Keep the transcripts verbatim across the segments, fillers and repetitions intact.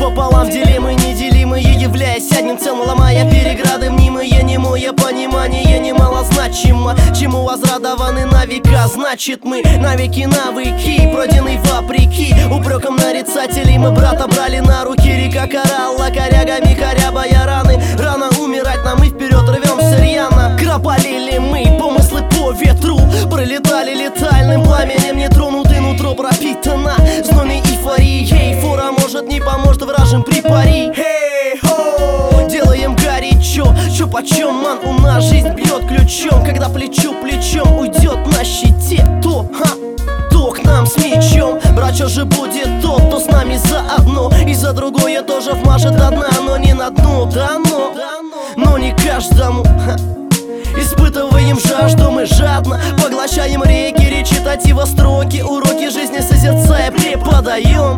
пополам делимы, неделимые, являясь одним целым, ломая переграды мнимые. Немое понимание немалозначимо, чему возрадованы на века. Значит, мы навеки навыки, пройденный вопреки упреком нарицателей. Мы брата брали на руки, река карала корягами, корябая раны. Рано умирать нам, и вперед рвемся рьяно. Кропалили мы помыслы по ветру, пролетали летальным пламенем, не тронуты, нутро пропитано знойной эйфорией. Фора может не поможет вражим при пари. Hey, ho! Делаем горячо, чё почем, ман, у нас жизнь бьет ключом. Когда плечо плечом уйдет на щите, то, ха, то к нам с мечом. Брат, чё же будет тот, кто с нами заодно, и за другое тоже вмажет до дна. Но не на дно дано, но не каждому, ха. Испытываем жажду мы жадно, поглощаем реки, речитатива строки, уроки жизни созерцая преподаем.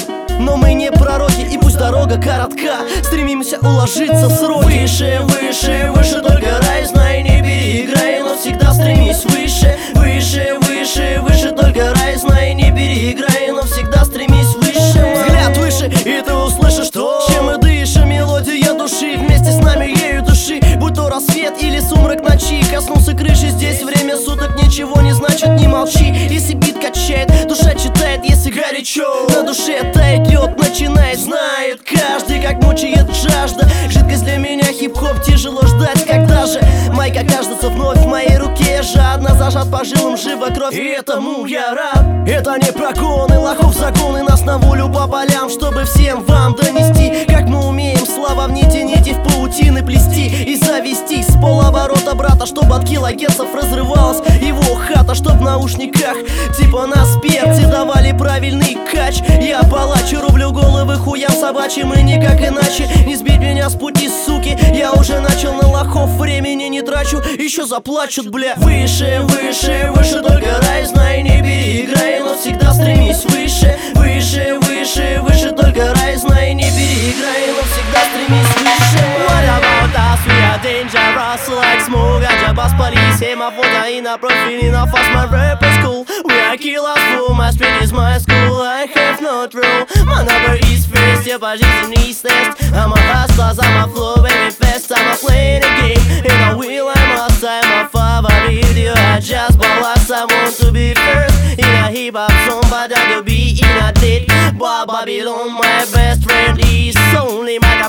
Но мы не пророки, и пусть дорога коротка, стремимся уложиться в сроки. Выше, выше, выше, только рай, знай, не переиграй, но всегда стремись выше. Выше, выше, выше, только рай, знай, не переиграй, но всегда стремись выше. Взгляд выше, и ты услышишь то, чем мы дышим, мелодия души, вместе с нами ею души. Будь то рассвет или сумрак ночи, коснулся крыши, здесь время суток ничего не значит, не молчи. Если бит качает, душа читает, если горячо на душе тает лед, начинает, знает каждый, как мучает жажда. Жидкость для меня хип-хоп, тяжело ждать, когда же майка кажется вновь в моей руке. Жадно зажат по жилам, жива кровь, и этому я рад. Это не прогоны, лохов законы, нас на волю по полям, чтобы всем вам донести, как мы умеем слова в нити, нити в паутины плести и завести с полоборота брата, чтобы от килогерцев разрывалась его хата, чтоб в наушниках типа нас перцы давали правильный кач. Я палач, рублю головы хуям собачьим, и никак иначе не сбить меня с пути, суки. Я уже начал на лохов, времени не трачу, еще заплачут, бля. Выше, выше, выше, только рай, знай, не переиграй, но всегда стремись выше. Выше, выше, выше, только рай, знай, не переиграй, но всегда стремись выше. What about us? We are dangerous like smoke. I just bust police, hey, my phone, I in a profile, in a fast, my rap is cool. We are killers, full, my speed is my school. I have no rule, my number is first, я по жизни тест. I'm a hustler, I'm a flow, baby fast, I'm a playing a game. And I will, I must, I'm a favorite. You I just balance, I want to be first. In a hip-hop song, but I do be in a date. But Babylon, my best friend is only my